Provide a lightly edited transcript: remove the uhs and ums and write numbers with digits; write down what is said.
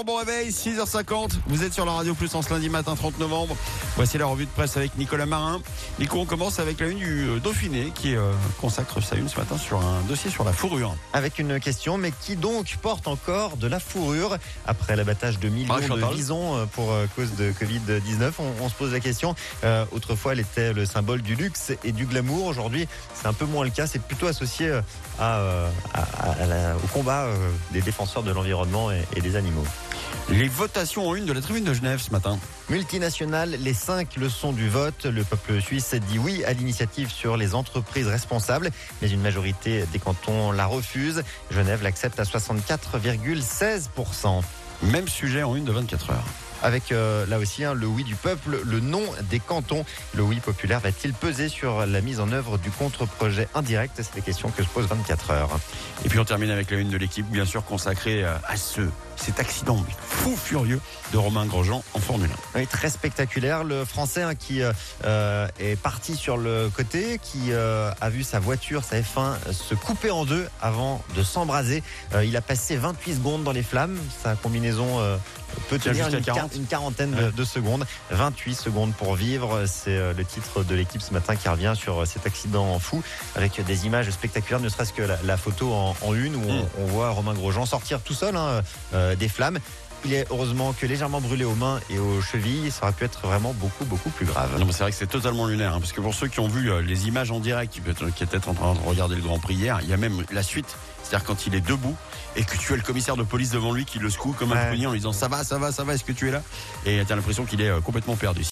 Bonjour, bon réveil, 6h50. Vous êtes sur la Radio Plus en ce lundi matin 30 novembre. Voici la revue de presse avec Nicolas Marin. Nico, on commence avec la une du Dauphiné qui consacre sa une ce matin sur un dossier sur la fourrure. Avec une question, mais qui donc porte encore de la fourrure après l'abattage de millions de visons pour cause de Covid-19? On se pose la question. Autrefois, elle était le symbole du luxe et du glamour. Aujourd'hui, c'est un peu moins le cas. C'est plutôt associé au combat des défenseurs de l'environnement et des animaux. Les votations en une de la tribune de Genève ce matin. Multinationales, les 5 leçons du vote. Le peuple suisse dit oui à l'initiative sur les entreprises responsables, mais une majorité des cantons la refuse. Genève l'accepte à 64,16%. Même sujet en une de 24 heures. Avec là aussi le oui du peuple, le non des cantons. Le oui populaire va-t-il peser sur la mise en œuvre du contre-projet indirect? C'est les questions que se pose 24 heures. Et puis on termine avec la une de l'équipe, bien sûr consacrée à cet accident fou furieux de Romain Grosjean en Formule 1. Oui, très spectaculaire. Le Français qui est parti sur le côté, qui a vu sa voiture, sa F1, se couper en deux avant de s'embraser. Il a passé 28 secondes dans les flammes. Sa combinaison peut tenir une quarantaine de secondes. 28 secondes pour vivre. C'est le titre de l'équipe ce matin qui revient sur cet accident fou avec des images spectaculaires, ne serait-ce que la photo en une où on voit Romain Grosjean sortir tout seul des flammes. Il est heureusement que légèrement brûlé aux mains et aux chevilles. Ça aurait pu être vraiment beaucoup plus grave. Non, mais c'est vrai que c'est totalement lunaire, parce que pour ceux qui ont vu les images en direct, qui étaient en train de regarder le Grand Prix hier, il y a même la suite. C'est-à-dire quand il est debout et que tu as le commissaire de police devant lui qui le secoue comme un prunier en lui disant ça va, est-ce que tu es là? Et tu as l'impression qu'il est complètement perdu.